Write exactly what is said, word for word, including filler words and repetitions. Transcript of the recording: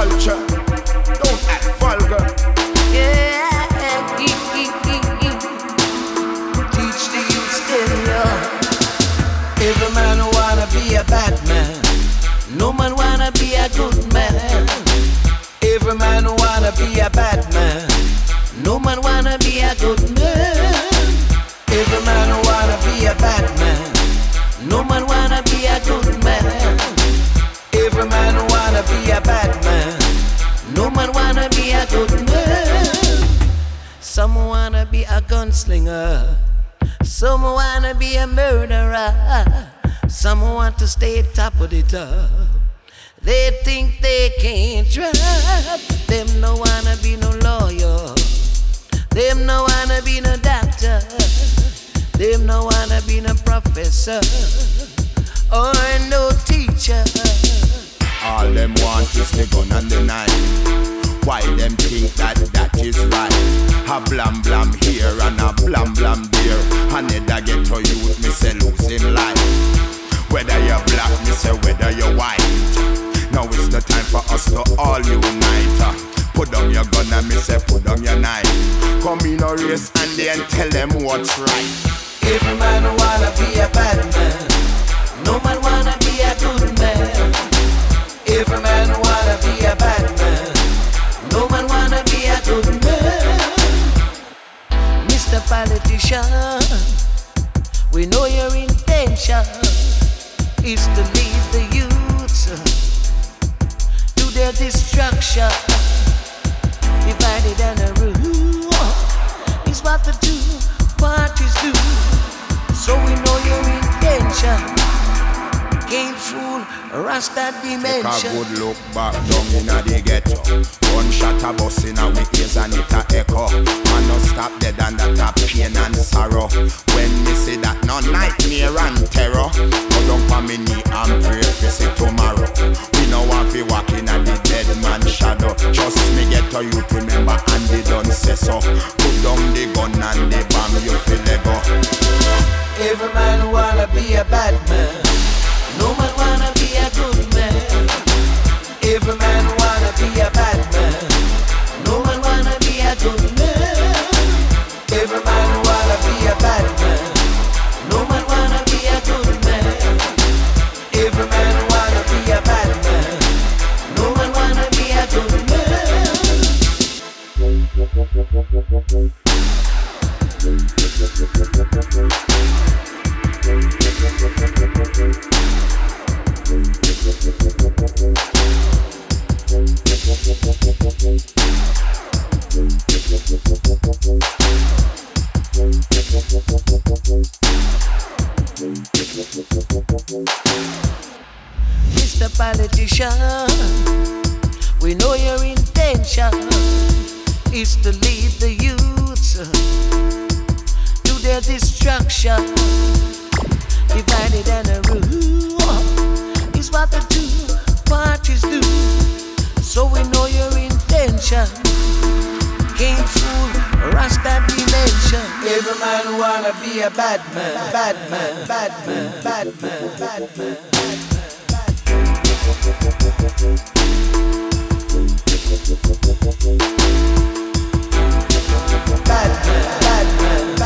culture. Don't act vulgar. Yeah, teach the youth still young. Every man wanna be a bad man. No man wanna be a good man. Every man wanna be a bad man. No man wanna be a good man. Every man wanna be a bad man. No man wanna be a good man. Every man wanna be a bad man. No man wanna be a good man. Some wanna be a gunslinger. Some wanna be a murderer. Some want to stay top of the top. They think they can't drop. Them no wanna be no lawyer. Them no wanna be no doctor. Them no wanna be no professor or no teacher. All them want is the gun and the knife. Why them think that that is right? A blam blam here and a blam blam there. Another ghetto youth me say losing life. Whether you're black, me say whether you're white. Now it's the time for us to all unite. Put down your gun and me say put down your knife. Come in a race and then tell them what's right. Every man wanna be a bad man. No man wanna be a good man. Every man wanna be a bad man. No man wanna be a good man. Mister Politician, we know your intention is to lead the youths to their destruction. Divided and a rule is what the two parties do. So we know your intention can't fool Rasta dimension. Take a good look back down in the ghetto. One shot a bus in a we ears and it a echo. Man no stop dead and that a pain and sorrow. When me see that no nightmare and terror. Go down for me knee and pray for see tomorrow. We no want fi walk in a the dead man shadow. Just me get to you to remember and they done say so. Put down the gun and the bomb you feel lego. Every man wanna be a bad man. No man wanna be a good man. Every man wanna be a bad man. No man wanna be a good man. Every man wanna be a bad man. No man wanna be a good man. Every man wanna be a bad man. No man wanna be a good man. Mister Politician, we know your intention is to lead the youths to their destruction. Divided and a rule is what the two parties do. So we know your intention can't fool Rasta dimension. Every man wanna be a bad man, bad man, bad man, bad man, bad man, bad man, bad man, bad man,